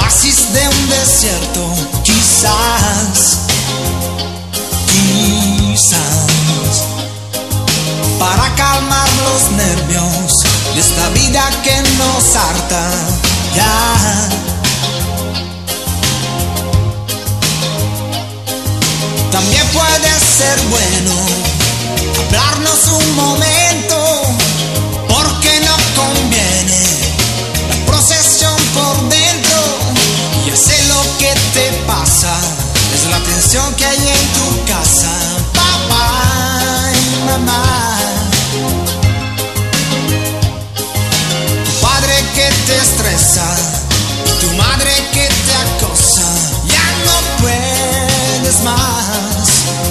oasis de un desierto, quizás, para calmar los nervios de esta vida que nos harta ya. También puede ser bueno hablarnos un momento, porque no conviene la procesión por dentro. Y sé lo que te pasa, es la tensión que hay en tu casa, papá y mamá. Tu padre que te estresa y tu madre que te acosa, ya no puedes más.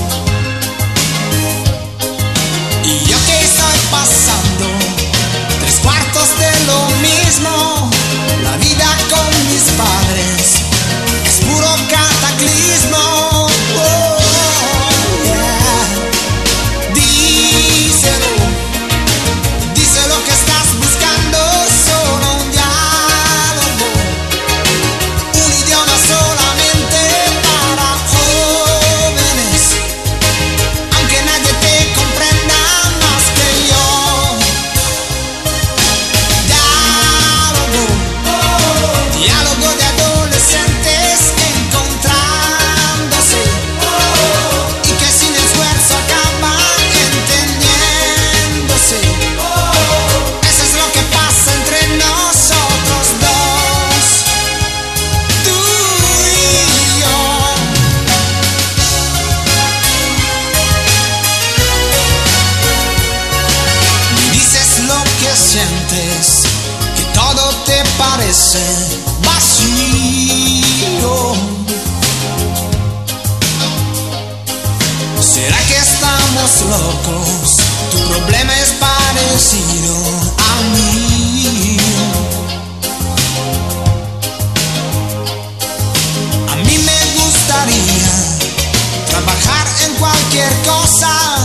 Y yo que estoy pasando 3/4 de lo mismo, la vida con mis padres es puro cataclismo. Oh, yeah. Díselo que estás buscando, solo un diálogo, un idioma solamente para jóvenes, aunque nadie te comprenda más que yo. Diálogo de adolescentes encontrándose, y que sin esfuerzo acaban entendiéndose. Eso es lo que pasa entre nosotros dos, tú y yo. Y dices lo que sientes, que todo te parece vacío. ¿Será que estamos locos? Tu problema es parecido a mí. A mí me gustaría trabajar en cualquier cosa,